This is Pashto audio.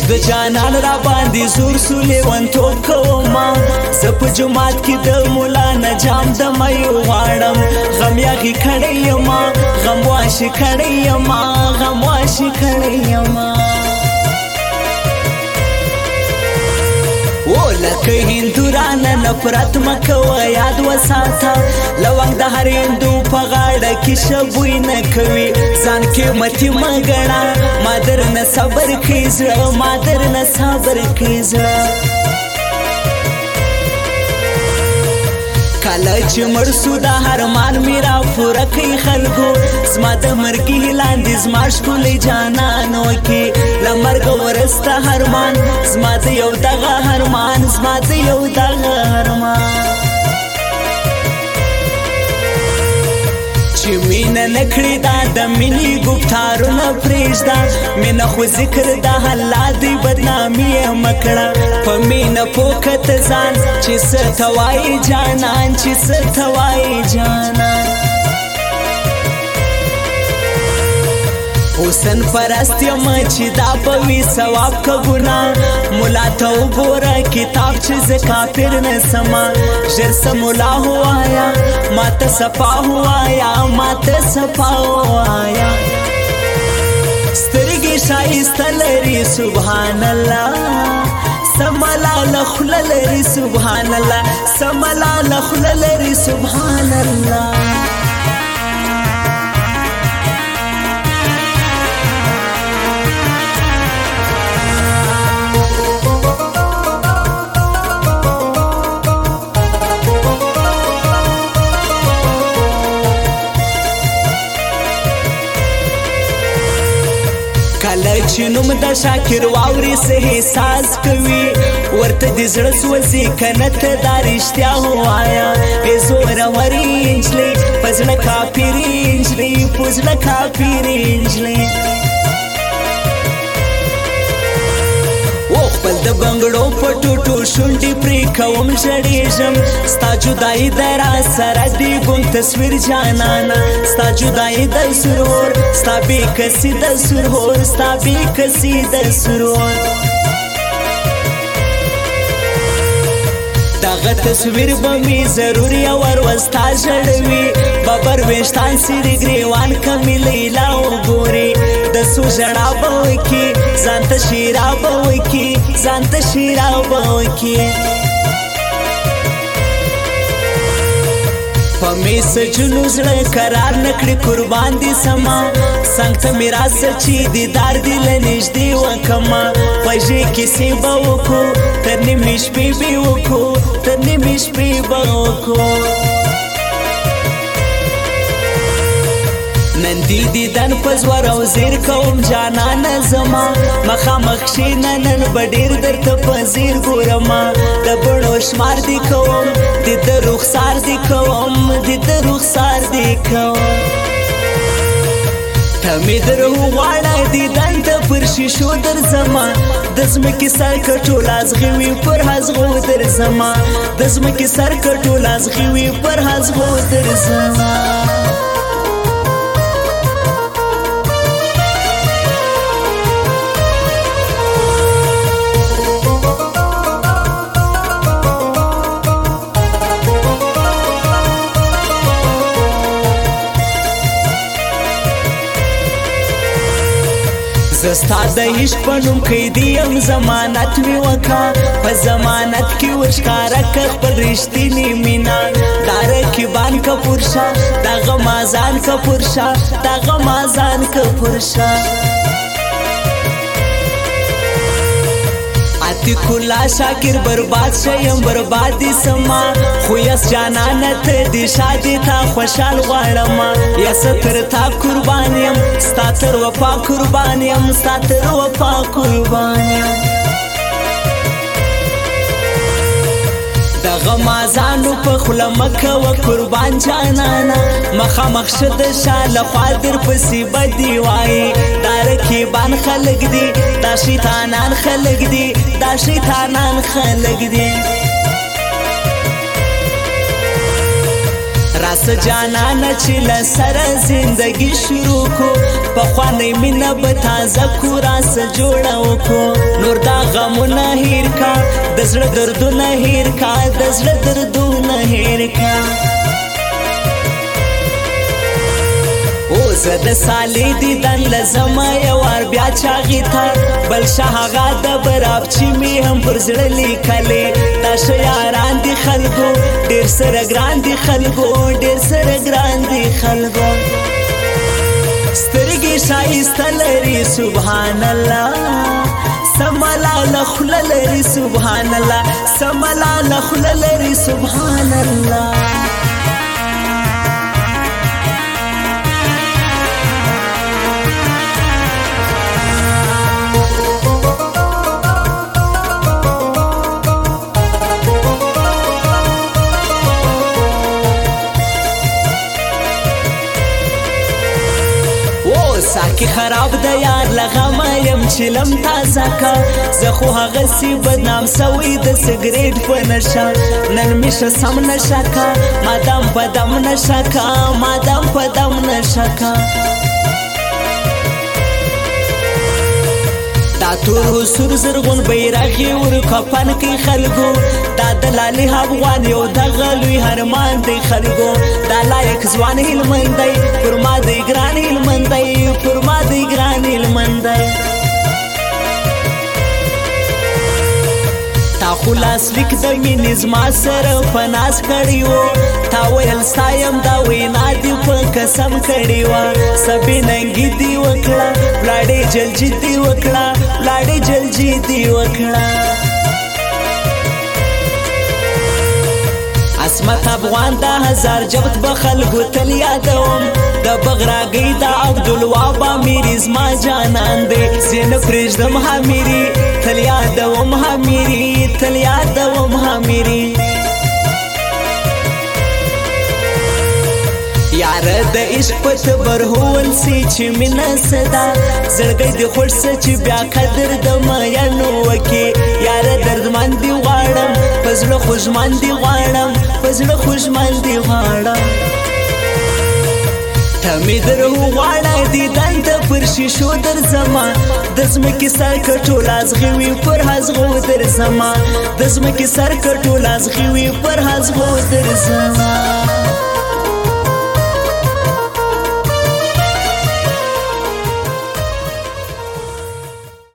عشق د جانان را باندې زور سولې ونتوب کوما زه په جومات کې د مولا نه جام د مایو غواړم غم یاغي کړی یما غم واشي کړی یما غم واشي کړی یما او لکه هندورانه نفرت مکوه یاد وساته لونګ د هر هندو په غاړه کې شبوی نه کوي ځان قیمتي مه ګڼه ما درنه صبر کوي زړه ما درنه صبر کوي زړه کله چې مړ سو د هرمان مې را پوره کوي خلکو زما د مرګي لاندې زما ښکلی جانانو کې له مرګه وروسته هرمان زما د یو دغه هرمان زما د یو دغه هرمان چې مینه نه کړې دا د مینې ګفتارونه پرېږده مینه خو ذکر د الله دی بدنامي یې مه کړه په مینه پوه که ته ځان چې څه ته وایې جانان چې څه ته وایې جانان حسن پرست یم چې دا به وي ثواب که ګناه ملا ته وګوره کتاب چې زه کافر نه سمه ژر څه ملا ووایه ما ته صفا ووایه ما ته صفا ووایه سترګې ښایسته لري سبحان الله سملاله خوله لري سبحان الله سملاله خوله لري سبحان الله کله چې نوم د شاکر واوري څه احساس کوي ورته د زړه سوځي کنه ته دا رښتیا ووایه بې زوره ورې نجلۍ په زړه کافرې نجلۍ په زړه کافرې نجلۍ خپل د بنګړو په ټوټو شونډې پرې کوم ژړېږم ستا جدایي د را سره دی ګم تصویر جانانه ستا جدایي د سرور ستا بېکسي د سرور ستا بېکسي د سرور دغه تصویر به مې ضرور یو وروستا ژړوي ببر ویشتان سیرې ګریوان کمې لیلا وګورې د سو ژړا به وکړي ځان ته شیرا به وکړي ځان ته شیرا به وکړي په مې سجنو زړه قرار نه کړي قربان دي سما څنګ ته مې راسه چې دیدار دې له نږدې وکړمه خوږې کیسې به وکړو تر نیمې شپې به وکړو تر نیمې شپې به وکړو نن دې دیدن په زور او زیر کوم جانانه زما مخامخ کښېنه نن به ډېر درته په ځیر ګورمه د بڼو شمار دې کوم د ده رخسار دې کوم د ده رخسار دې کوم ته مې در وغواړه دیدن ته پر شیشو درځمه د ځمکې سر که ټول ازغې وي پر هزغو درځمه د ځمکې سر که ټول ازغې وي پر هزغو درځمه زستا د عشق په نوم قیدي یم ضمانت مې وکړه په ضمانت کې ورښکاره که خپل رښتینې مینه دا رقیبان که پورشه دا غمازان که پورشه دا غمازان که پورشه عتیق الله شاکر برباد شیم برباد دي سما خو یس جانانه ته دې شادي تا خوشحال غواړمه یس تر تا قربان یم ستا تر وفا قربان یم ستا تر وفا قربان یم د غمازانو په خوله مه کوه قربان جانانه مخامخ شه د شا لخوا در پسې بدي وایي دا رقیبان خلک دي دا شیطانان خلک دي دا شیطانان خلک دي راس جانان چې له سره زندگی شروع کو پخوانی مینه به تازه کو راس جوړه وکړو نور دا غمونه هیر کا د زړه دردونه هیر کا د زړه دردونه هیر کا زه د سالې دیدن لزما یو وار بیا چاغې ته بل شه هغه د براب چې مې هم پر زړه لیکلې دا شه یاران دي خلکو ډېر سره ګران دي خلکو ډېر سره ګران دي خلکو سترګې ښایسته لري سبحان الله سملاله خوله لري سبحان الله سملاله خوله لري سبحان الله ساکی خراب د یار لغمه یم چلم تازه کا زه خو هغسې بدنام سوی د سګریټ په نشه نن مې ښه سم نشه کا مادام په دم نشه کا مادام په دم نشه کا دا تور سور زرغون بیرغ ور کفن کې خلکو دا د لالي افغان یو دغه لوی هرمان دی خلکو دا لایق ځوان هلمند دی پر ما دی ګران هلمند دی پر ما دی ګران هلمند دی تا خلاص لیک د مینې زما سره په ناز کړی و تا ویل سایم دا وینا دې په قسم کړی وه سبې ننګي دې وکړه لاړې جلجي دې وکړه لاړې جلجي دې وکړه عصمت افغان دا هزار جبت به خلکو تل یادوم د بغراګۍ دا عبدالوهاب امیري زما جانان دی زه نه پرېږدم همیري تل یادوم همیري تل یادوم همیري یاره د عشق په تبر هول سي چې مینه صدا زړګی دې خوږ سه چې بیا قدر د مینو وکې یاره دردمن دې غواړم په زړه خوږمن دې غواړم په زړه خوږمن دې غواړم ته مې در وغواړه دیدن ته پر شیشو درځمه د ځمکې سر کټول ازغوي پر هزغو درځمه د ځمکې سر کټول ازغوي پر هزغو درځمه